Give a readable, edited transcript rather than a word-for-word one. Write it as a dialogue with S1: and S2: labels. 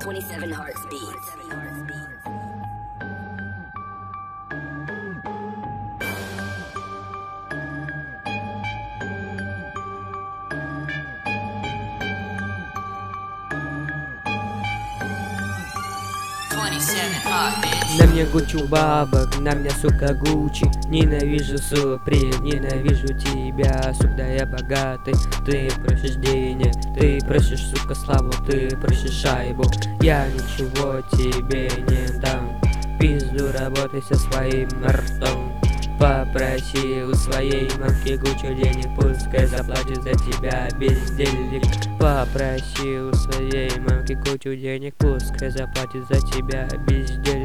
S1: 27 Hearts Beats.
S2: На мне Гуччи бабок, на мне, сука, Гуччи. Ненавижу суприм, ненавижу тебя. Сюда я богатый, ты просишь денег. Ты просишь, сука, славу, ты просишь шайбу. Я ничего тебе не дам. Пизду работай со своим ртом. Попроси у своей мамки кучу денег, пускай заплатит за тебя, бездельник. Попроси у своей мамки кучу денег, пускай заплатит за тебя, бездельник.